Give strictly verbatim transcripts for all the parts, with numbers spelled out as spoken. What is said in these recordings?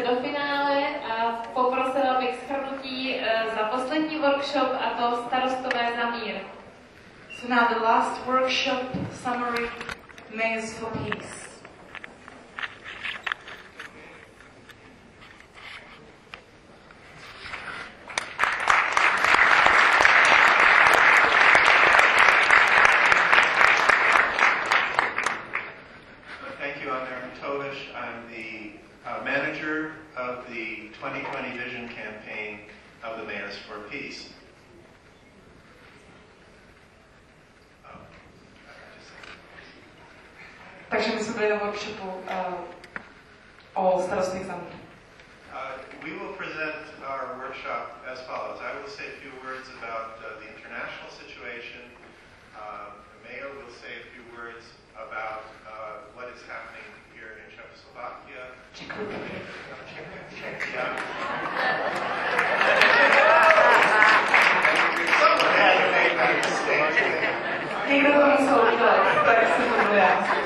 do finále a poprosila bych shrnutí za poslední workshop, a to Starostové za mír. So now the last workshop summary, Mayors for Peace. I'm the uh, manager of the twenty twenty Vision Campaign of the Mayors for Peace. Oh, Takže my jsme byli na workshopu uh, o starostech za mír. Uh, we will present our workshop as follows. I will say a few words about uh, the international situation. Uh, the mayor will say a few words about uh, what is happening here in Czechoslovakia. Czechia. Someone had to make that mistake. Někdo to musel udělat, tak se to bude.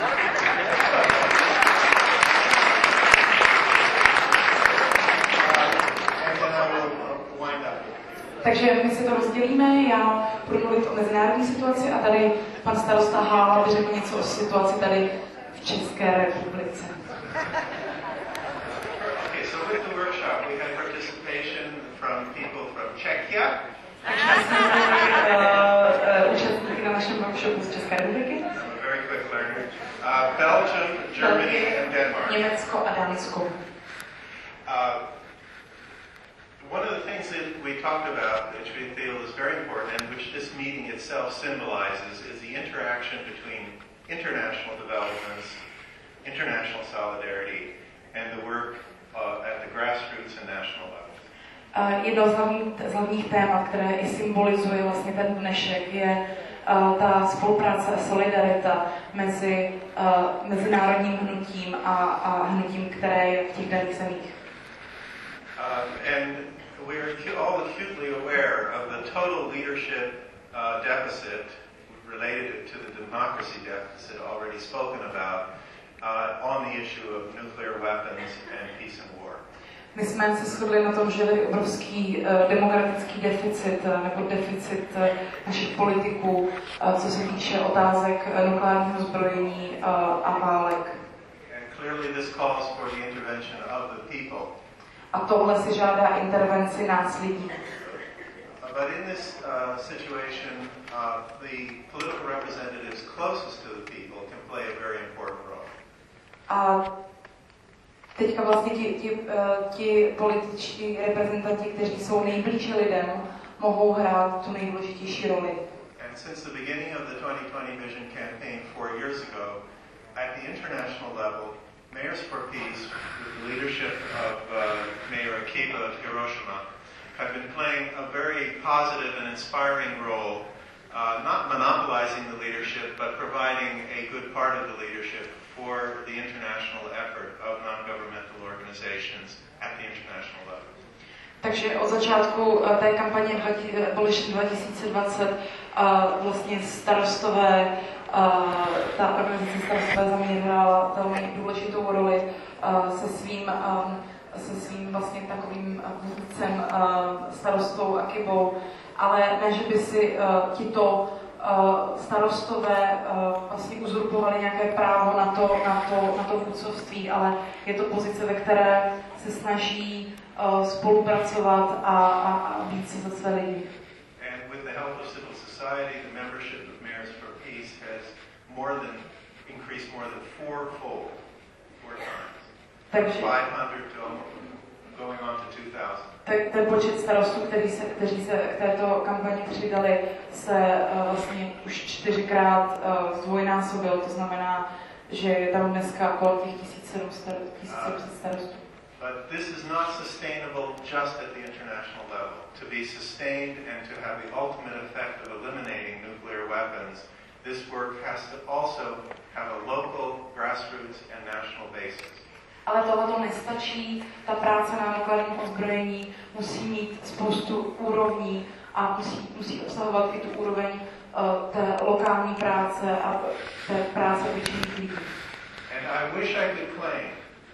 Takže my si to rozdělíme, já budu mluvit o mezinárodní situaci a tady pan starosta Hála by řekl něco o situaci tady v České republice. Okay, so with the workshop we had participation from people from Czechia. Účastníky na našem workshopu z České republiky. I'm a very quick learner. Uh, Belgium, Germany and Denmark. Německo a Dánsko. Uh, One of the things that we talked about, which we feel is very important, and which this meeting itself symbolizes, is the interaction between international developments, international solidarity, and the work uh, at the grassroots and national level. Uh, jedno z hlavních, z hlavních témat, které i symbolizuje vlastně ten dnešek, je uh, ta spolupráce a solidarita mezi uh, mezinárodním hnutím a, a hnutím, které je v těch daných zemích. Uh, and we're all acutely aware of the total leadership uh, deficit related to the democracy deficit already spoken about uh, on the issue of nuclear weapons and peace and war. My jsme se shodli na tom, že je obrovský uh, demokratický deficit uh, nebo deficit uh, našich politiků, uh, co se týče otázek uh, nukleárního zbrojení uh, a válek. And clearly this calls for the intervention of the people. A tohle si žádá intervenci nás lidí. But in this uh, situation, uh, the political representatives closest to the people can play a very important role. A teďka vlastně ti, ti, uh, ti političtí reprezentanti, kteří jsou nejblíže lidem, mohou hrát tu nejdůležitější roli. And since the beginning of the twenty twenty Vision Campaign four years ago, at the international level, Mayors for Peace, with the leadership of uh, Mayor Akiba of Hiroshima, have been playing a very positive and inspiring role, uh, not monopolizing the leadership, but providing a good part of the leadership for the international effort of non-governmental organizations at the international level. Takže od začátku té kampaně Abolition dva tisíce dvacet vlastně starostové, ta organizace Starostové za mír hrála velmi důležitou roli se svým, se svým vlastně takovým vůdcem starostou Akibou, ale ne, že by si tito starostové vlastně uzurpovali nějaké právo na to, na to, na to vůdcovství, ale je to pozice, ve které se snaží spolupracovat a, a, a být se za své lidi. And with the help of civil society, the membership of Mayors for Peace has more than increased more than fourfold, four times. Takže five hundred to going on to two thousand. Tak ten počet starostů, kteří se, kteří se k této kampani přidali, se uh, vlastně už čtyřikrát uh, zdvojnásobil. To znamená, že je tam dneska kolem těch tisíc sedm set starostů. But this is not sustainable just at the international level. To be sustained and to have the ultimate effect of eliminating nuclear weapons, this work has to also have a local, grassroots and national basis. Ale tohle to nestačí, ta práce na nukleárním ozbrojení musí mít spoustu úrovní a musí, musí obsahovat i tu úroveň uh, té lokální práce a té práce většiných lidí. And I wish I could claim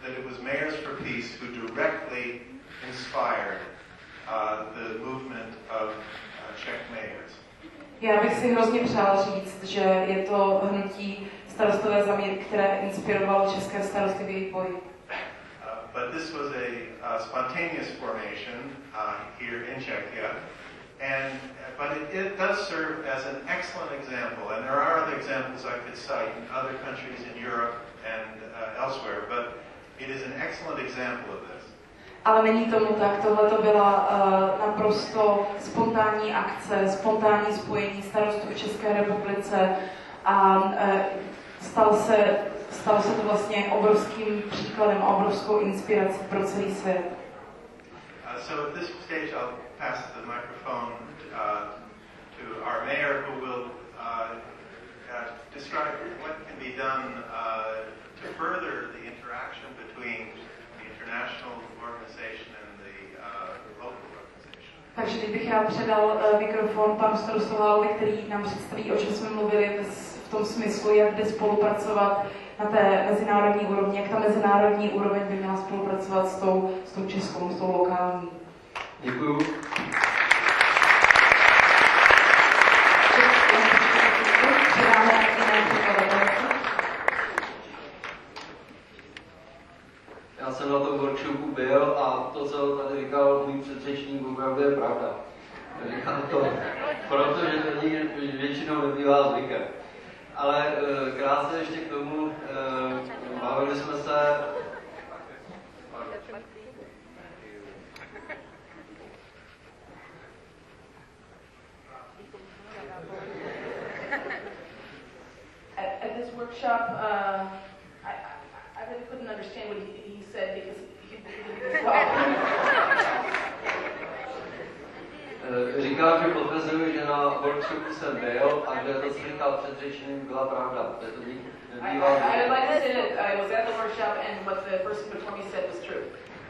that it was Mayors for Peace who directly inspired uh, the movement of uh, Czech mayors. Já bych si hrozně přál říct, že je to hnutí Starostové za mír, které inspirovalo české starosty v jejich boji. Uh, but this was a uh, spontaneous formation uh, here in Czechia, and but it, it does serve as an excellent example. And there are other examples I could cite in other countries in Europe and uh, elsewhere, but it is an excellent example of this. Ale není tomu tak, tohle to byla uh, naprosto spontánní akce, spontánní spojení starostů v České republice a uh, stal se, stalo se to vlastně obrovským příkladem a obrovskou inspirací pro celý svět. Uh, so at this stage I'll pass the microphone uh, to our mayor who will uh, uh, describe what can be done uh, to further the interaction between the international organization and the uh, local organization. Takže teď bych já předal uh, mikrofon panu starostovi, který nám představí, o čem jsme mluvili v tom smyslu, jak jde spolupracovat na té mezinárodní úrovni, jak ta mezinárodní úroveň by měla spolupracovat s tou, s tou českou, s tou lokální. Děkuju. Já jsem na tom workshopu byl a to, co tady říkal můj předřečník, opravdu je pravda. Říkám to, protože to nikdy většinou nebývá zvykem. Ale krátce ještě k tomu, bavili jsme se At, at this workshop, uh, I, I, I really couldn't understand what he, he said because he, he did as well. Říkám, že potvrzuji, že na workshopu jsem byl a že to, co říkal předřečník, byla pravda. To I, I, I'd like to say that I was at the workshop and what the person before me said was true.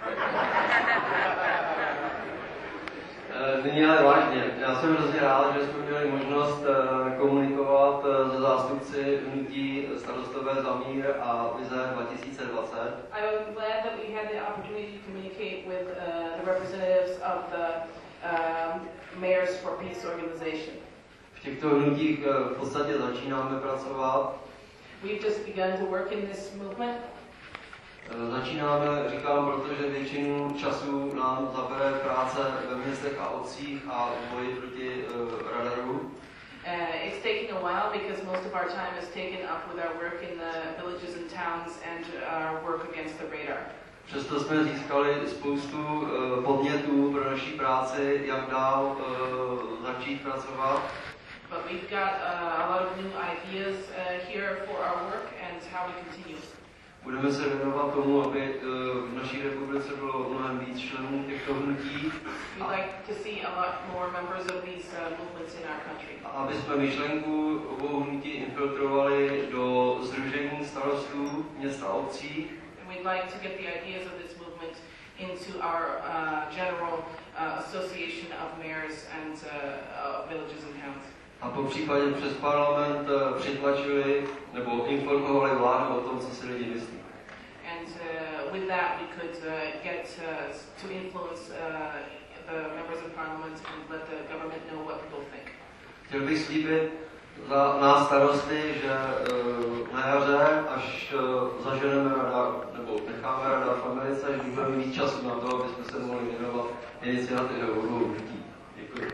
Nyní ale vážně. Já jsem hrozně rád, že jsme měli možnost komunikovat se zástupci hnutí Starostové za mír a Vize dva tisíce dvacet. I'm glad that we had the opportunity to communicate with uh, the representatives of the um, Mayors for Peace organization. V těchto hnutích v podstatě začínáme pracovat. We've just begun to work in this movement. Začínáme, říkám, protože většinu času nám zabere práce ve městech a obcích a boji proti uh, radaru. Uh, it's taken a while because most of our time is taken up with our work in the villages and towns and our work against the radar. Přesto jsme získali spoustu uh, podnětů pro naší práci, jak dál uh, začít pracovat. But we've got uh, a lot of new ideas uh, here for our work and how we continue. Budeme se věnovat tomu, aby uh, v naší republice bylo mnohem víc členů těchto hnutí. We'd like to see a lot more members of these uh, movements in our country. A aby jsme myšlenku obou hnutí infiltrovali do sdružení starostů měst a obcí. And we'd like to get the ideas of this movement into our uh, general uh, association of mayors and uh, uh, villages and towns. A po případě přes parlament uh, přitlačili nebo informovali vládu o tom, co si lidi myslí. And uh, with that we could uh, get uh, to influence uh, the members of parliament and let the government know what people think. Chtěl bych slíbit za nás starosty, že uh, na jaře, až uh, zaženeme radar, nebo necháme radar v Americe, že budeme mít času na to, aby jsme se mohli věnovat iniciativě obou hnutí. Děkuji.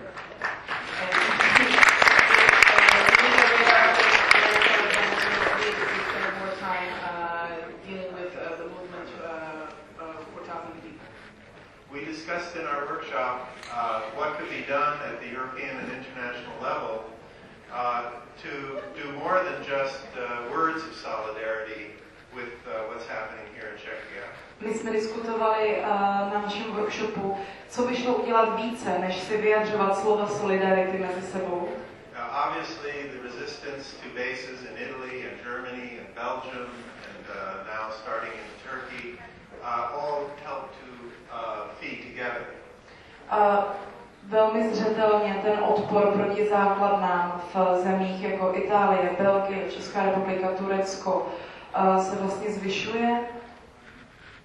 We discussed in our workshop uh, what could be done at the European and international level uh, to do more than just uh, words of solidarity with uh, what's happening here in Czechia. My jsme diskutovali uh, na našem workshopu, co by šlo udělat více, než si vyjadřovat slova solidarity mezi sebou. Uh, obviously, the resistance to bases in Italy and Germany and Belgium and uh, now starting in Turkey uh, all help to uh, feed together. Uh, velmi zřetelně ten odpor proti základnám v zemích jako Itálie, Belgie, Česká republika, Turecko uh, se vlastně zvyšuje.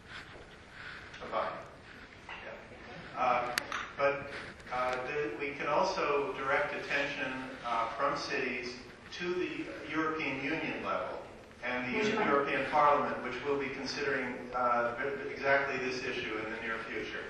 cities to the European Union level and the Můžeme. European Parliament, which will be considering uh, exactly this issue in the near future.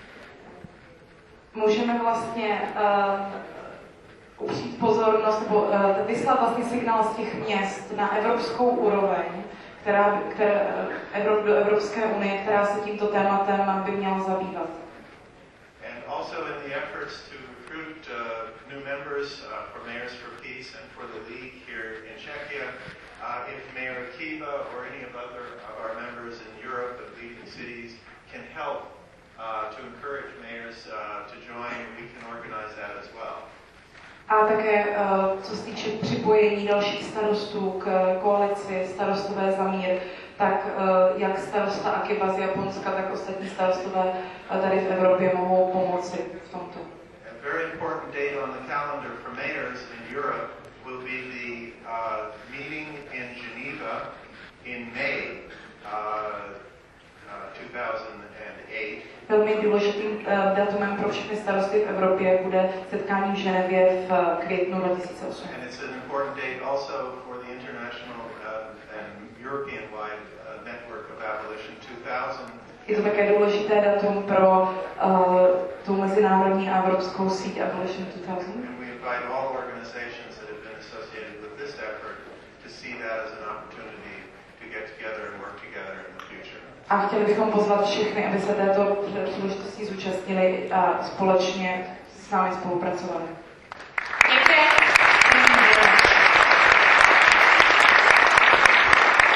Můžeme vlastně uh, upřít pozornost, nebo uh, vyslat vlastně signál z těch měst na evropskou úroveň, která, která, Evrop, do Evropské unie, která se tímto tématem by měla zabývat. And also in the efforts to recruit uh, new members uh, for Mayors for Peace and for the League here in Czechia, uh, if Mayor Kiva or any of other of our members in Europe of leading cities can help uh, to encourage mayors uh, to join, we can organize that as well. A také, uh, co se týče připojení dalších starostů k koalici Starostové za mír, tak uh, jak starosta Akiba z Japonska, tak ostatní starostové uh, tady v Evropě mohou pomoci v tomto. A very important date on the calendar for mayors in Europe will be the uh, meeting in Geneva in May uh, uh, two thousand eight. Velmi důležitým uh, datumem pro všechny starosty v Evropě bude setkání v Ženevě v květnu dva tisíce osm. And it's an important date also for the international uh, and European-wide uh, network of abolition two thousand. Je to také důležité datum pro uh, tu mezinárodní a evropskou síť Abolition two thousand. And we invite all organizations that have been associated with this effort to see that as an opportunity to get together and work together in the future. A chtěli bychom pozvat všechny, aby se této příležitosti zúčastnili a společně s námi spolupracovali.